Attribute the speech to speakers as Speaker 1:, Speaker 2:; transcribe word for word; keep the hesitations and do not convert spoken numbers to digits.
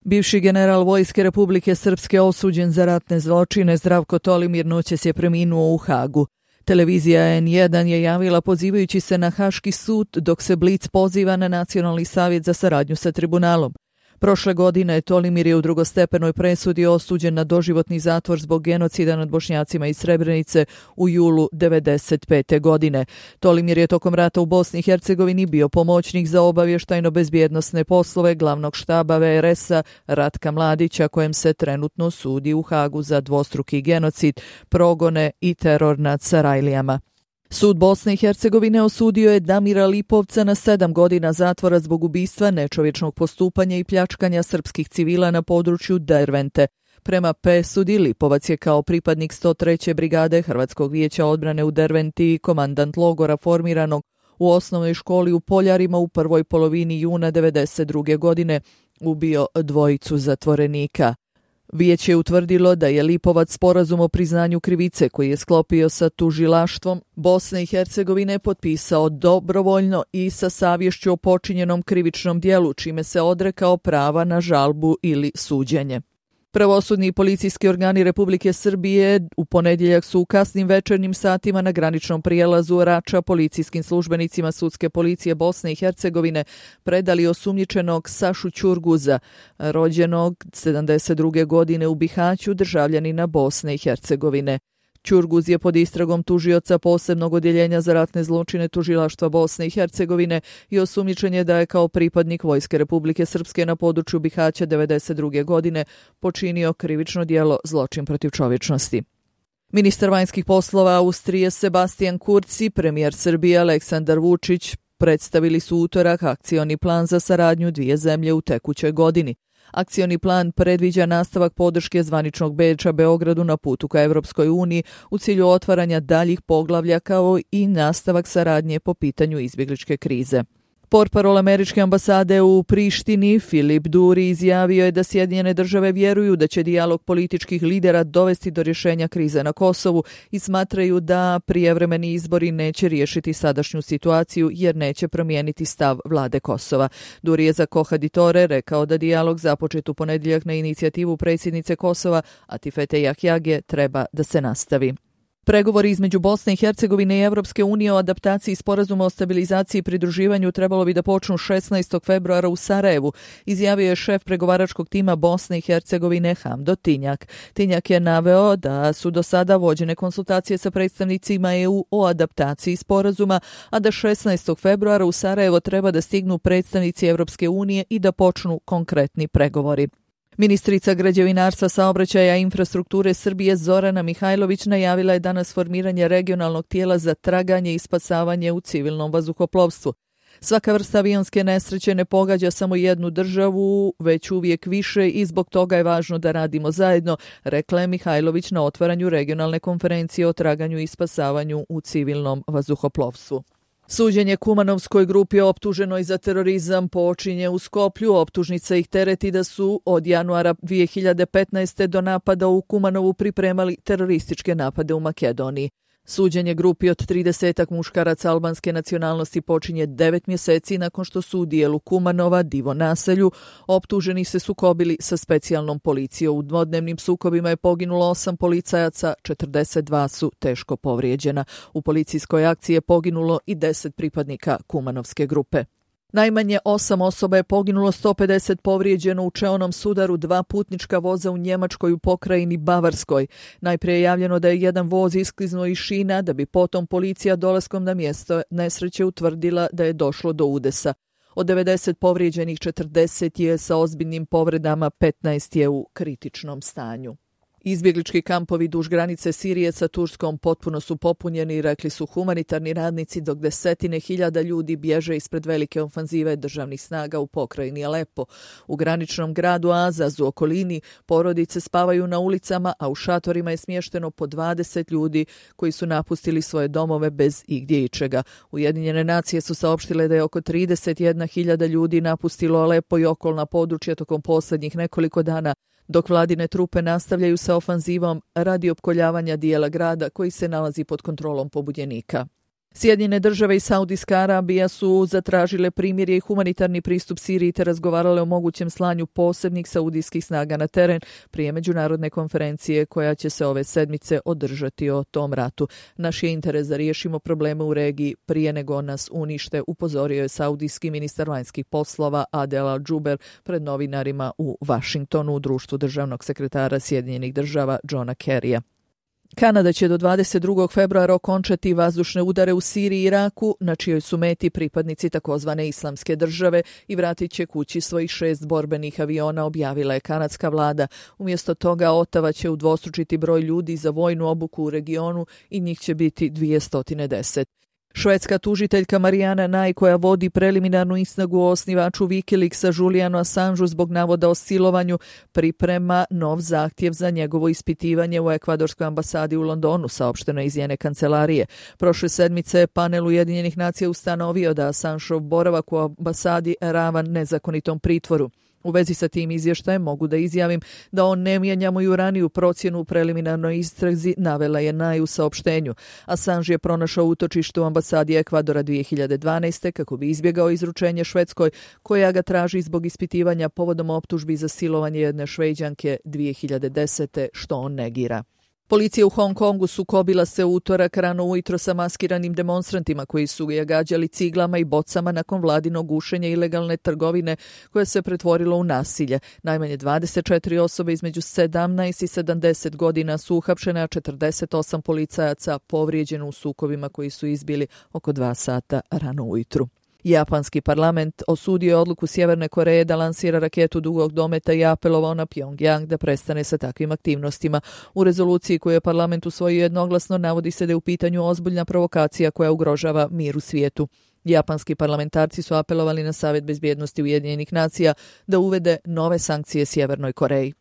Speaker 1: Bivši general Vojske Republike Srpske osuđen za ratne zločine Zdravko Tolimir noćas je preminuo u Hagu. Televizija en jedan je javila pozivajući se na Haški sud dok se Blic poziva na Nacionalni savjet za saradnju sa tribunalom. Prošle godine Tolimir je u drugostepenoj presudi osuđen na doživotni zatvor zbog genocida nad Bošnjacima iz Srebrenice u julu devedeset pete. godine. Tolimir je tokom rata u Bosni i Hercegovini bio pomoćnik za obavještajno-bezbjednosne poslove glavnog štaba ve er es-a Ratka Mladića, kojem se trenutno sudi u Hagu za dvostruki genocid, progone i teror nad Sarajlijama. Sud Bosne i Hercegovine osudio je Damira Lipovca na sedam godina zatvora zbog ubistva, nečovječnog postupanja i pljačkanja srpskih civila na području Dervente. Prema presudi, Lipovac je kao pripadnik sto treće brigade Hrvatskog vijeća odbrane u Derventi i komandant logora formiranog u osnovnoj školi u Poljarima u prvoj polovini juna devedeset druge. godine ubio dvojicu zatvorenika. Vijeće je utvrdilo da je Lipovac sporazum o priznanju krivice koji je sklopio sa tužilaštvom Bosne i Hercegovine potpisao dobrovoljno i sa savješću o počinjenom krivičnom djelu, čime se odrekao prava na žalbu ili suđenje. Pravosudni i policijski organi Republike Srbije u ponedjeljak su u kasnim večernjim satima na graničnom prijelazu Rača policijskim službenicima sudske policije Bosne i Hercegovine predali osumnjičenog Sašu Ćurguza, rođenog sedamdeset druge. godine u Bihaću, državljanina Bosne i Hercegovine. Ćurguz je pod istragom tužioca posebnog odjeljenja za ratne zločine tužilaštva Bosne i Hercegovine i osumnjičen je da je kao pripadnik Vojske Republike Srpske na području Bihaća devedeset druge. godine počinio krivično djelo zločin protiv čovječnosti. Ministar vanjskih poslova Austrije Sebastian Kurz i premijer Srbije Aleksandar Vučić predstavili su utorak akcioni plan za saradnju dvije zemlje u tekućoj godini. Akcioni plan predviđa nastavak podrške zvaničnog bedža Beogradu na putu ka Evropskoj uniji u cilju otvaranja daljih poglavlja kao i nastavak saradnje po pitanju izbjegličke krize. Portparol američke ambasade u Prištini Filip Duri izjavio je da Sjedinjene države vjeruju da će dijalog političkih lidera dovesti do rješenja krize na Kosovu i smatraju da prijevremeni izbori neće riješiti sadašnju situaciju jer neće promijeniti stav vlade Kosova. Duri je za Kohaditore rekao da dijalog započet u ponedjeljak na inicijativu predsjednice Kosova Atifete Jahjage treba da se nastavi. Pregovori između Bosne i Hercegovine i Evropske unije o adaptaciji sporazuma o stabilizaciji i pridruživanju trebalo bi da počnu šesnaestog februara u Sarajevu, izjavio je šef pregovaračkog tima Bosne i Hercegovine Hamdo Tinjak. Tinjak je naveo da su do sada vođene konsultacije sa predstavnicima e u o adaptaciji sporazuma, a da šesnaestog februara u Sarajevo treba da stignu predstavnici Evropske unije i da počnu konkretni pregovori. Ministrica građevinarstva, saobraćaja i infrastrukture Srbije Zorana Mihajlović najavila je danas formiranje regionalnog tijela za traganje i spasavanje u civilnom vazduhoplovstvu. Svaka vrsta avionske nesreće ne pogađa samo jednu državu, već uvijek više i zbog toga je važno da radimo zajedno, rekla je Mihajlović na otvaranju regionalne konferencije o traganju i spasavanju u civilnom vazduhoplovstvu. Suđenje Kumanovskoj grupi optuženoj za terorizam počinje u Skoplju. Optužnica ih tereti da su od januara dvije hiljade petnaeste. do napada u Kumanovu pripremali terorističke napade u Makedoniji. Suđenje grupi od tridesetak muškaraca albanske nacionalnosti počinje devet mjeseci nakon što su u dijelu Kumanova, Divo naselju, optuženi se sukobili sa specijalnom policijom. U dvodnevnim sukobima je poginulo osam policajaca, četrdeset dva su teško povrijeđena. U policijskoj akciji je poginulo i deset pripadnika Kumanovske grupe. Najmanje osam osoba je poginulo, sto pedeset povrijeđeno u čeonom sudaru dva putnička voza u Njemačkoj u pokrajini Bavarskoj. Najprije je javljeno da je jedan voz iskliznuo iz šina, da bi potom policija dolaskom na mjesto nesreće utvrdila da je došlo do udesa. Od devedeset povrijeđenih četrdeset je sa ozbiljnim povredama, petnaest je u kritičnom stanju. Izbjeglički kampovi duž granice Sirije sa Turskom potpuno su popunjeni, rekli su humanitarni radnici, dok desetine hiljada ljudi bježe ispred velike ofanzive državnih snaga u pokrajini Alepo. U graničnom gradu Azaz u okolini porodice spavaju na ulicama, a u šatorima je smješteno po dvadeset ljudi koji su napustili svoje domove bez igdje ičega. Ujedinjene nacije su saopštile da je oko trideset jedna hiljada ljudi napustilo Alepo i okolna područja tokom posljednjih nekoliko dana, dok vladine trupe nastavljaju sa ofanzivom radi opkoljavanja dijela grada koji se nalazi pod kontrolom pobunjenika. Sjedinjene države i Saudijska Arabija su zatražile primirje i humanitarni pristup Siriji te razgovarale o mogućem slanju posebnih saudijskih snaga na teren prije međunarodne konferencije koja će se ove sedmice održati o tom ratu. Naš je interes da riješimo probleme u regiji prije nego nas unište, upozorio je saudijski ministar vanjskih poslova Adel Al-Džuber pred novinarima u Vašingtonu u društvu državnog sekretara Sjedinjenih država Johna Kerrya. Kanada će do dvadeset drugog februara okončati vazdušne udare u Siriji i Iraku, na čijoj su meti pripadnici takozvane islamske države, i vratit će kući svojih šest borbenih aviona, objavila je kanadska vlada. Umjesto toga Otava će udvostručiti broj ljudi za vojnu obuku u regionu i njih će biti dvjesto deset. Švedska tužiteljka Mariana Naj, koja vodi preliminarnu istragu o osnivaču Wikileaksa Julianu Assangeu zbog navoda o silovanju, priprema nov zahtjev za njegovo ispitivanje u ekvadorskoj ambasadi u Londonu, saopšteno iz njene kancelarije. Prošle sedmice je panel Ujedinjenih nacija ustanovio da Assangeov boravak u ambasadi ravan nezakonitom pritvoru. U vezi sa tim izvještajem mogu da izjavim da on ne mijenja moju raniju procjenu u preliminarnoj istrazi, navela je Naj u saopštenju. Assange je pronašao utočište u ambasadi Ekvadora dvije hiljade dvanaeste kako bi izbjegao izručenje Švedskoj, koja ga traži zbog ispitivanja povodom optužbi za silovanje jedne Šveđanke dvije hiljade desete, što on negira. Policija u Hong Kongu sukobila se u utorak rano ujutro sa maskiranim demonstrantima koji su je gađali ciglama i bocama nakon vladinog gušenja ilegalne trgovine koje se pretvorilo u nasilje. Najmanje dvadeset četiri osobe između sedamnaest i sedamdeset godina su uhapšene, a četrdeset osam policajaca povrijeđeno u sukobima koji su izbili oko dva sata rano ujutru. Japanski parlament osudio je odluku Sjeverne Koreje da lansira raketu dugog dometa i apelovao na Pjongjang da prestane sa takvim aktivnostima. U rezoluciji koju je parlament usvojio jednoglasno navodi se da je u pitanju ozbiljna provokacija koja ugrožava mir u svijetu. Japanski parlamentarci su apelovali na Savjet bezbjednosti Ujedinjenih nacija da uvede nove sankcije Sjevernoj Koreji.